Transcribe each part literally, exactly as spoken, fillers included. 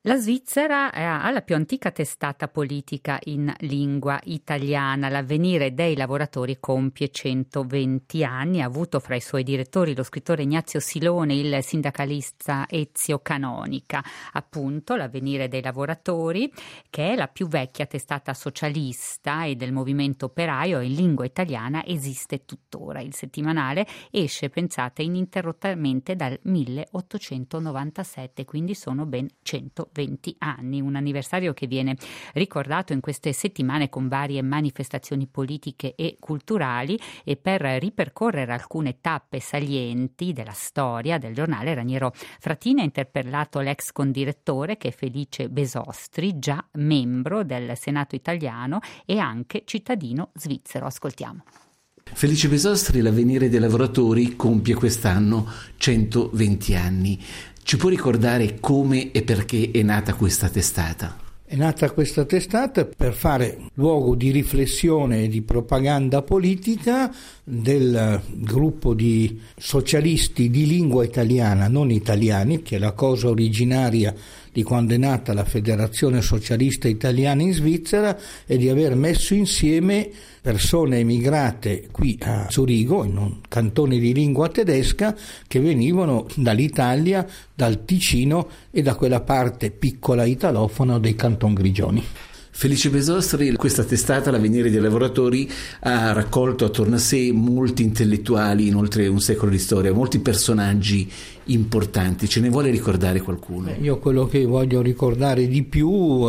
La Svizzera ha la più antica testata politica in lingua italiana. L'Avvenire dei lavoratori compie centoventi anni. Ha avuto fra i suoi direttori lo scrittore Ignazio Silone, il sindacalista Ezio Canonica. Appunto, l'Avvenire dei lavoratori, che è la più vecchia testata socialista e del movimento operaio in lingua italiana, esiste tuttora. Il settimanale esce, pensate, ininterrottamente dal milleottocentonovantasette, quindi sono ben centoventi anni, un anniversario che viene ricordato in queste settimane con varie manifestazioni politiche e culturali. E per ripercorrere alcune tappe salienti della storia del giornale, Raniero Frattini ha interpellato l'ex condirettore, che è Felice Besostri, già membro del Senato italiano e anche cittadino svizzero. Ascoltiamo. Felice Besostri, l'Avvenire dei lavoratori compie quest'anno centoventi anni. Ci può ricordare come e perché è nata questa testata? È nata questa testata per fare luogo di riflessione e di propaganda politica del gruppo di socialisti di lingua italiana, non italiani, che è la cosa originaria di quando è nata la Federazione Socialista Italiana in Svizzera, e di aver messo insieme persone emigrate qui a Zurigo, in un cantone di lingua tedesca, che venivano dall'Italia, dal Ticino e da quella parte piccola italofona dei Canton Grigioni. Felice Besostri, questa testata, l'Avvenire dei lavoratori, ha raccolto attorno a sé molti intellettuali in oltre un secolo di storia, molti personaggi importanti. Ce ne vuole ricordare qualcuno? Io quello che voglio ricordare di più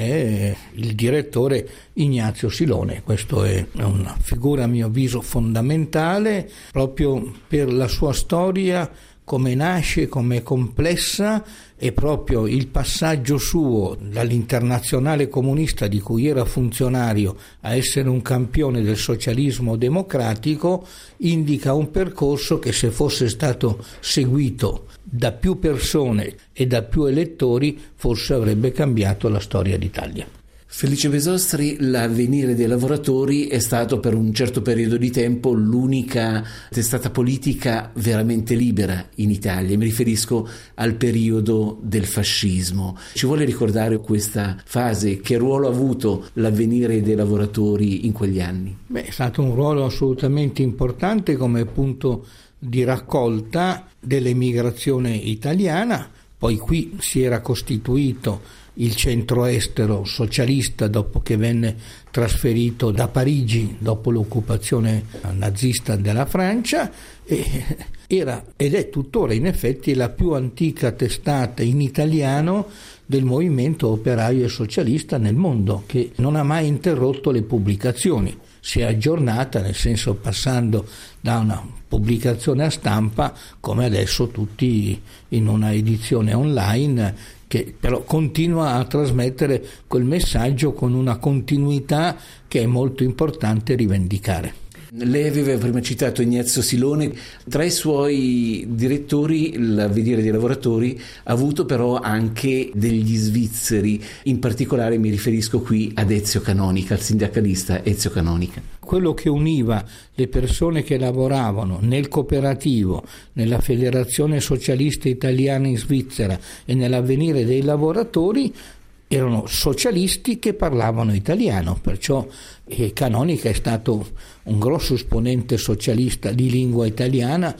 è il direttore Ignazio Silone. Questo è una figura, a mio avviso, fondamentale proprio per la sua storia, come nasce, come è complessa, e proprio il passaggio suo dall'Internazionale Comunista, di cui era funzionario, a essere un campione del socialismo democratico indica un percorso che, se fosse stato seguito da più persone e da più elettori, forse avrebbe cambiato la storia d'Italia. Felice Besostri, l'Avvenire dei lavoratori è stato per un certo periodo di tempo l'unica testata politica veramente libera in Italia. Mi riferisco al periodo del fascismo. Ci vuole ricordare questa fase? Che ruolo ha avuto l'Avvenire dei lavoratori in quegli anni? Beh, è stato un ruolo assolutamente importante come punto di raccolta dell'emigrazione italiana. Poi qui si era costituito il centro estero socialista dopo che venne trasferito da Parigi dopo l'occupazione nazista della Francia, e era ed è tuttora in effetti la più antica testata in italiano del movimento operaio e socialista nel mondo, che non ha mai interrotto le pubblicazioni. Si è aggiornata, nel senso, passando da una pubblicazione a stampa, come adesso tutti in una edizione online, che però continua a trasmettere quel messaggio con una continuità che è molto importante rivendicare. Lei aveva prima citato Ignazio Silone. Tra i suoi direttori l'Avvenire dei lavoratori ha avuto però anche degli svizzeri, in particolare mi riferisco qui ad Ezio Canonica, al sindacalista Ezio Canonica. Quello che univa le persone che lavoravano nel cooperativo, nella Federazione Socialista Italiana in Svizzera e nell'Avvenire dei lavoratori erano socialisti che parlavano italiano, perciò eh, Canonica è stato un grosso esponente socialista di lingua italiana,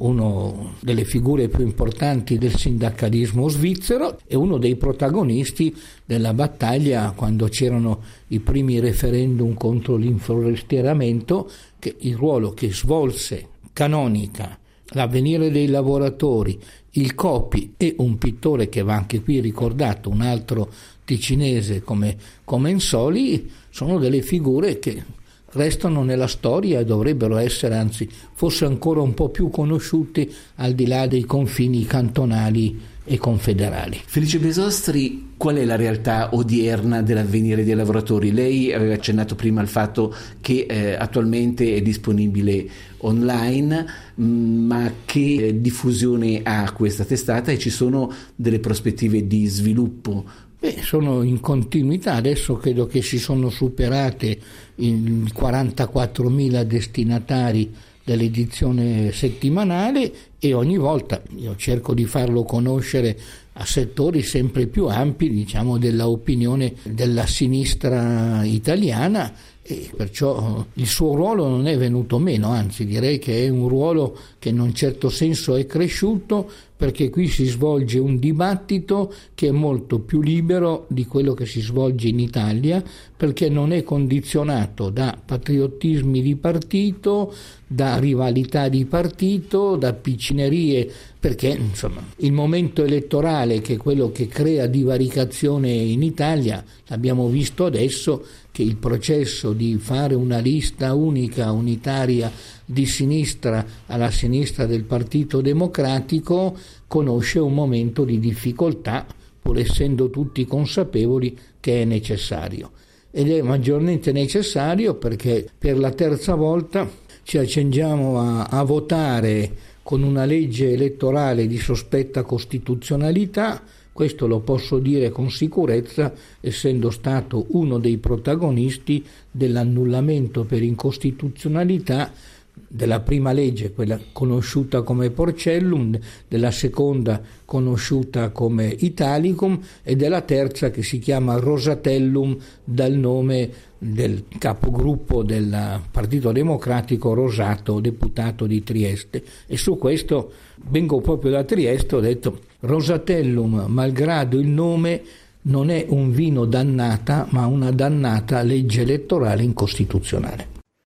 uno delle figure più importanti del sindacalismo svizzero e uno dei protagonisti della battaglia quando c'erano i primi referendum contro l'inforestieramento, che il ruolo che svolse Canonica, l'Avvenire dei lavoratori, il Copi e un pittore che va anche qui ricordato, un altro ticinese come Comensoli, sono delle figure che restano nella storia e dovrebbero essere, anzi forse ancora un po' più conosciuti al di là dei confini cantonali e confederali. Felice Besostri, qual è la realtà odierna dell'Avvenire dei lavoratori? Lei aveva accennato prima al fatto che eh, attualmente è disponibile online, ma che diffusione ha questa testata e ci sono delle prospettive di sviluppo? Beh, sono in continuità, adesso credo che si sono superate i quarantaquattromila destinatari dell'edizione settimanale e ogni volta io cerco di farlo conoscere a settori sempre più ampi, diciamo, della opinione della sinistra italiana, e perciò il suo ruolo non è venuto meno, anzi direi che è un ruolo che in un certo senso è cresciuto, perché qui si svolge un dibattito che è molto più libero di quello che si svolge in Italia, perché non è condizionato da patriottismi di partito, da rivalità di partito, da piccinerie, perché insomma il momento elettorale, che è quello che crea divaricazione in Italia, l'abbiamo visto adesso, che il processo di fare una lista unica, unitaria di sinistra alla sinistra del Partito Democratico conosce un momento di difficoltà, pur essendo tutti consapevoli che è necessario. Ed è maggiormente necessario perché per la terza volta ci accingiamo a, a votare con una legge elettorale di sospetta costituzionalità. Questo lo posso dire con sicurezza, essendo stato uno dei protagonisti dell'annullamento per incostituzionalità della prima legge, quella conosciuta come Porcellum, della seconda conosciuta come Italicum, e della terza che si chiama Rosatellum, dal nome del capogruppo del Partito Democratico Rosato, deputato di Trieste. E su questo vengo proprio da Trieste, ho detto: Rosatellum, malgrado il nome, non è un vino dannata, ma una dannata legge elettorale incostituzionale.